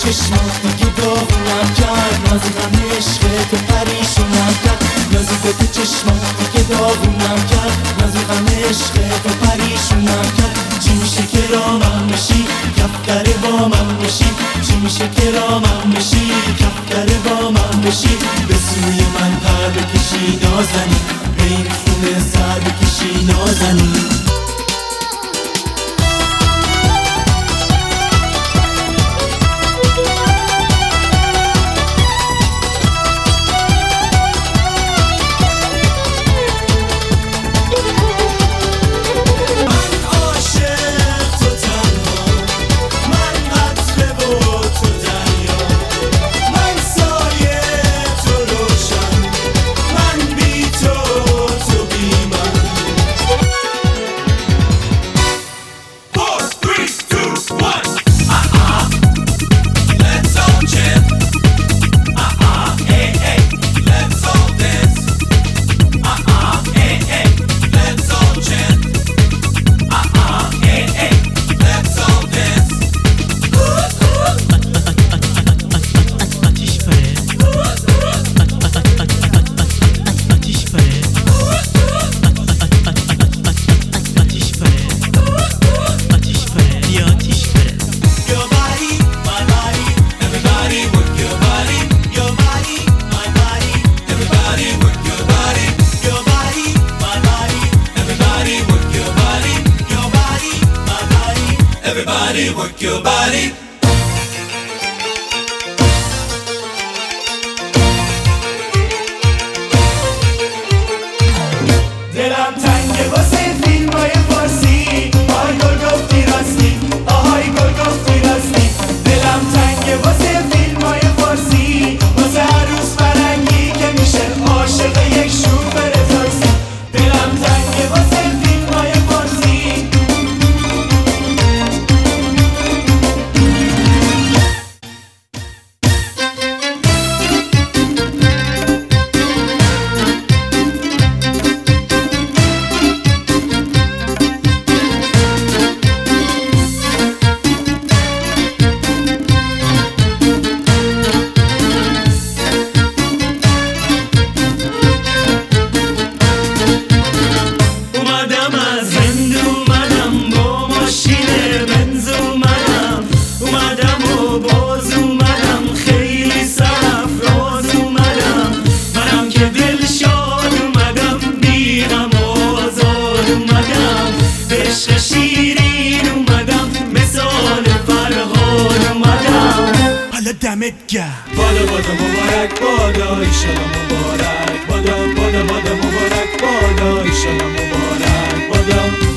چشماتی که داغونم کرد، ناز غم عشق تو پریشونم کرد. نازی به تو چشماتی که داغونم کرد، ناز غم عشق تو پریشونم کرد. چی میشه که رامم بشی، کفتر با من بشی؟ چی میشه که رامم بشی، کفتر با من بشی؟ به سوی من پر بکشی نازنی، به این خونه سر بکشی نازنی. Everybody work your body. دلم تنگه واسه فیلمای فارسی، آهای گل گفتی راستی، آهای گل گفتی راستی. دلم تنگه واسه فیلمای فارسی، واسه عروس فرنگی که میشه عاشق یک شوفر تاکسی. دلم تنگه واسه فیلمای فارسی. دمت گرم. بادا بادا مبارک بادا، ایشالا مبارک بادا. بادا بادا مبارک بادا، ایشالا مبارک بادا.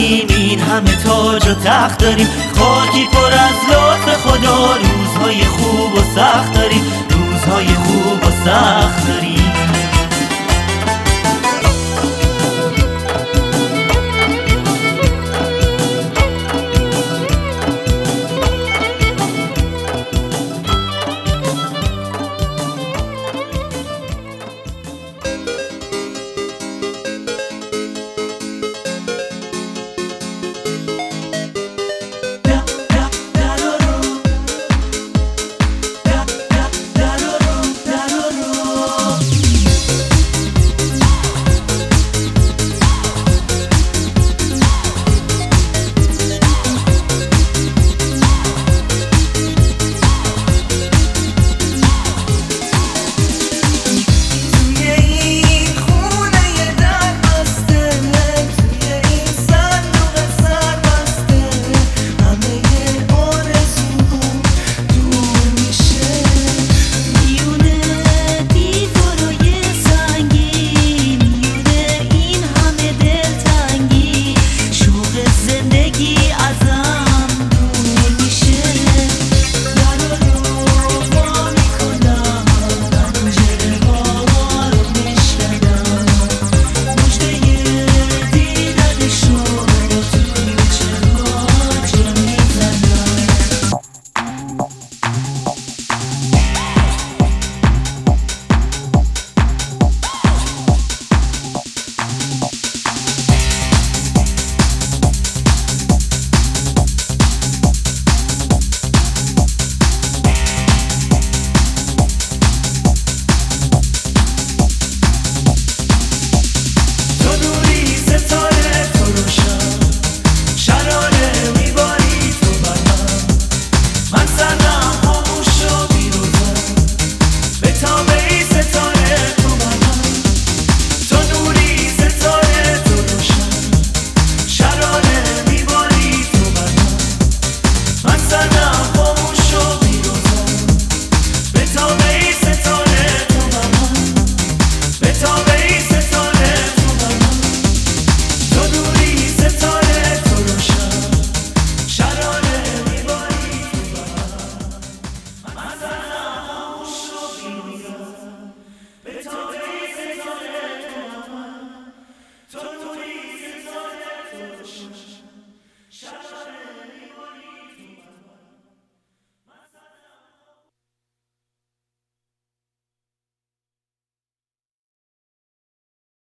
داریم، این همه تاج و تخت داریم، خاکی پر از لطف خدا. روزهای خوب و سخت داریم، روزهای خوب و سخت داریم. زندگی ازم